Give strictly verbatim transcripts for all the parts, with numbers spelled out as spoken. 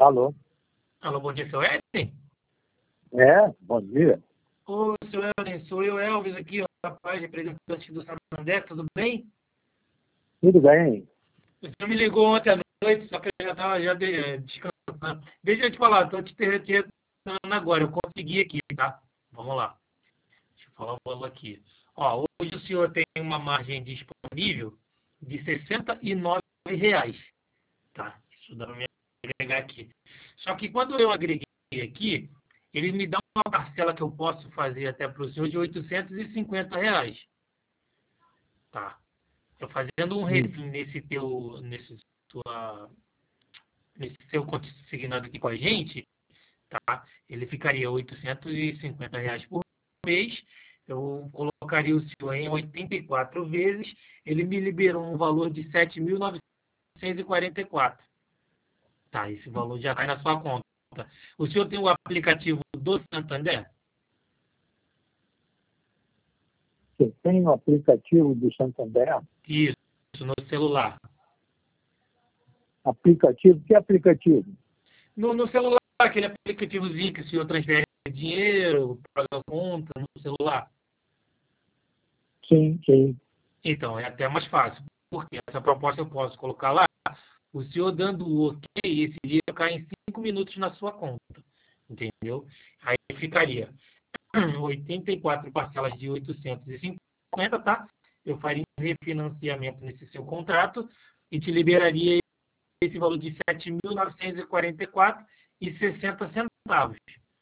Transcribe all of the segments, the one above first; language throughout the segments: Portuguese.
Alô? Alô, bom dia, seu Edson? É, bom dia. Ô, seu Edson, sou eu, Elvis, aqui, ó, rapaz, representante do Santander, tudo bem? Tudo bem? Você me ligou ontem à noite, só que eu já estava já de- eh, descansando. Deixa eu te falar, estou te te- te retornando agora, eu consegui aqui, tá? Vamos lá, deixa eu falar o valor aqui. Ó, hoje o senhor tem uma margem disponível de sessenta e nove reais, tá? Isso dá para me agregar aqui. Só que quando eu agreguei aqui, ele me dá uma parcela que eu posso fazer até para o senhor de oitocentos e cinquenta reais. Tá. Eu fazendo um Hum. refim nesse teu, nesse, tua, nesse seu consignado aqui com a gente, tá? Ele ficaria oitocentos e cinquenta reais por mês. Eu colocaria o senhor em oitenta e quatro vezes. Ele me liberou um valor de sete mil novecentos e quarenta e quatro. Tá, esse valor já cai na sua conta. O senhor tem o aplicativo do Santander? Você tem o aplicativo do Santander? Isso, no celular. Aplicativo? Que aplicativo? No, no celular, aquele aplicativozinho que o senhor transfere dinheiro, paga a conta no celular. Sim, sim. Então, é até mais fácil. Porque essa proposta eu posso colocar lá, o senhor dando o ok, esse dia cai em cinco minutos na sua conta. Entendeu? Aí ficaria oitenta e quatro parcelas de oitocentos e cinquenta, tá? Eu faria um refinanciamento nesse seu contrato e te liberaria esse valor de sete mil novecentos e quarenta e quatro e sessenta centavos.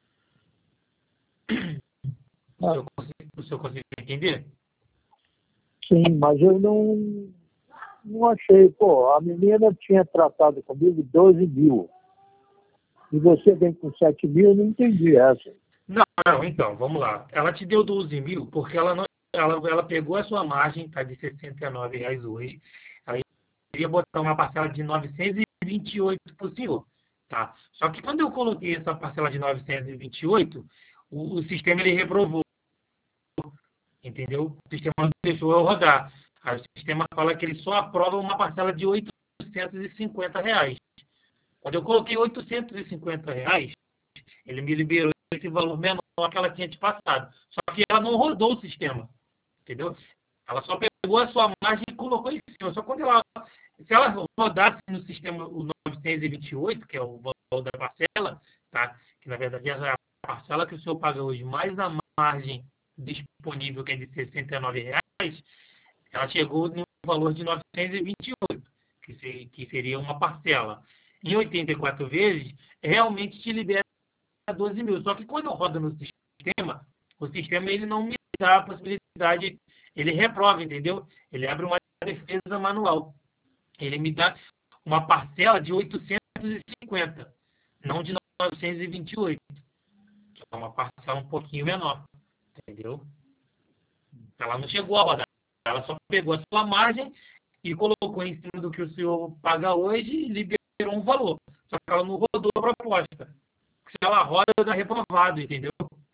O Ah, senhor, consegue- o senhor consegue entender? sim, mas eu não, não achei. Pô, a menina tinha tratado comigo doze mil. E você vem com sete mil, eu não entendi essa. Não, não, então, vamos lá. Ela te deu doze mil porque ela, não, ela, ela pegou a sua margem, tá de sessenta e nove reais hoje. Ela iria botar uma parcela de novecentos e vinte e oito para o senhor. Tá? Só que quando eu coloquei essa parcela de novecentos e vinte e oito, o, o sistema ele reprovou, entendeu? O sistema não deixou eu rodar. Aí o sistema fala que ele só aprova uma parcela de oitocentos e cinquenta reais. Quando eu coloquei oitocentos e cinquenta reais, ele me liberou esse valor menor que ela tinha te passado. Só que ela não rodou o sistema, entendeu? Ela só pegou a sua margem e colocou em cima. Só quando ela, se ela rodasse no sistema o novecentos e vinte e oito, que é o valor da parcela, tá? Que na verdade é a parcela que o senhor paga hoje, mais a margem disponível, que é de sessenta e nove reais, ela chegou no valor de novecentos e vinte e oito, que, se, que seria uma parcela. Em oitenta e quatro vezes, realmente te libera doze mil. Só que quando eu rodo no sistema, o sistema ele não me dá a possibilidade, ele reprova, entendeu? Ele abre uma defesa manual. Ele me dá uma parcela de oitocentos e cinquenta, não de novecentos e vinte e oito, que é uma parcela um pouquinho menor, entendeu? Ela não chegou a rodar, ela só pegou a sua margem e colocou em cima do que o senhor paga hoje e liberou um valor. Só que ela não rodou a proposta. Se ela roda, dá reprovado, entendeu?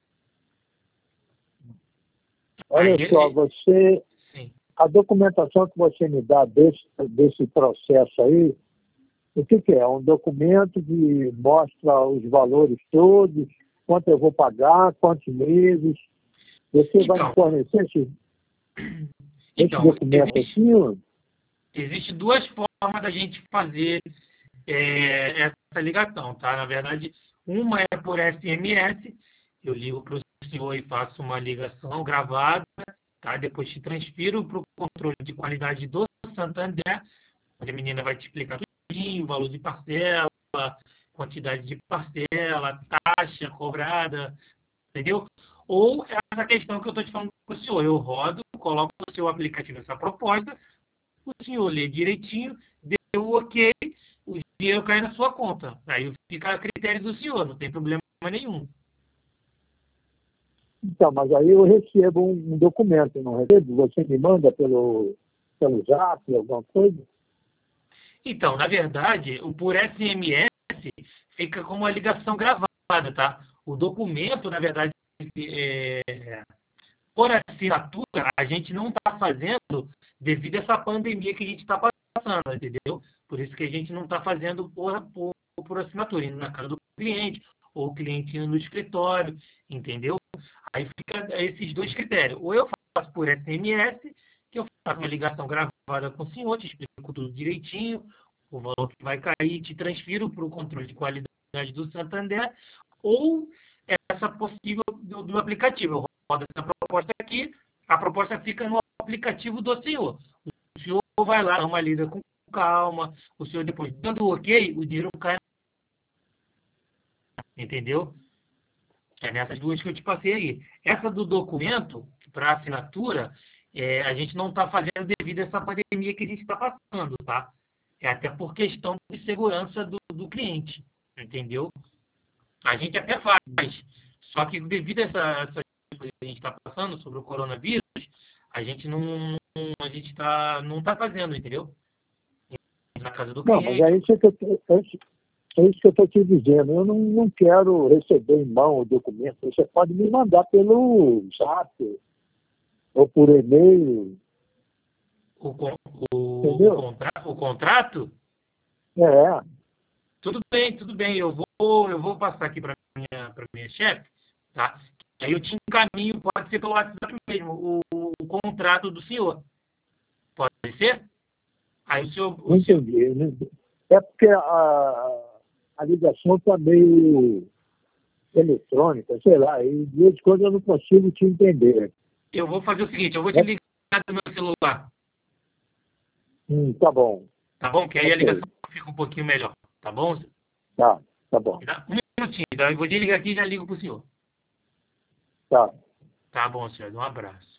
Olha só, Aí, você, sim. a documentação que você me dá desse, desse processo aí, o que, que é? Um documento que mostra os valores todos, quanto eu vou pagar, quantos meses. Você vai me Então, fornecer esse, esse então documento existe, aqui? Ó? existe duas formas da gente fazer é, essa ligação, tá? Na verdade, uma é por S M S, eu ligo para o senhor e faço uma ligação gravada, tá? Depois te transfiro para o controle de qualidade do Santander, onde a menina vai te explicar tudinho, o valor de parcela, quantidade de parcela, taxa cobrada, entendeu? Ou essa questão que eu estou te falando com o senhor, eu rodo, coloco no seu aplicativo essa proposta, o senhor lê direitinho, deu o ok, o dinheiro cai na sua conta. Aí fica a critério do senhor, não tem problema nenhum. Então, mas aí eu recebo um, um documento, não recebo? Você me manda pelo, pelo zap, alguma coisa? Então, na verdade, o por S M S fica como uma ligação gravada, tá? O documento, na verdade, é, por assinatura, a gente não está fazendo devido a essa pandemia que a gente está passando, entendeu? Por isso que a gente não está fazendo por, por por assinatura, indo na casa do cliente, ou o cliente indo no escritório, entendeu? Aí fica esses dois critérios. Ou eu faço por S M S, que eu faço uma ligação gravada com o senhor, te explico tudo direitinho, o valor que vai cair, te transfiro para o controle de qualidade do Santander, ou essa possível do, do aplicativo. Eu rodo essa proposta aqui, a proposta fica no aplicativo do senhor. O senhor vai lá, dá uma lida com calma, o senhor depois, dando ok, o dinheiro cai. Entendeu? É nessas duas que eu te passei aí. Essa do documento, para assinatura, é, a gente não está fazendo devido a essa pandemia que a gente está passando, tá? É até por questão de segurança do, do cliente, entendeu? A gente até faz, só que devido a essa, essa coisa que a gente está passando sobre o coronavírus, a gente não a gente tá, não está fazendo, entendeu? Na casa do Não, mas cliente. é isso que eu, é isso é isso que eu estou te dizendo. Eu não, não quero receber em mão o documento. Você pode me mandar pelo zap ou por e-mail. O, con- o, Entendeu? o, contra, o contrato? É. Tudo bem, tudo bem. Eu vou, eu vou passar aqui para minha, para minha chefe, tá? Aí eu te encaminho, pode ser pelo WhatsApp mesmo, o, o contrato do senhor. Pode ser? Aí o senhor, Não o senhor, entendi. Não entendi. É porque a, a ligação está meio eletrônica, sei lá, e de vez em quando eu não consigo te entender. eu vou fazer o seguinte, eu vou te É? ligar do meu celular, Hum, tá bom. tá bom? Que aí a Ok. ligação fica um pouquinho melhor, tá bom? Tá, tá bom. Me dá um minutinho, tá? Eu vou desligar aqui e já ligo pro senhor. Tá. Tá bom, senhor. Um abraço.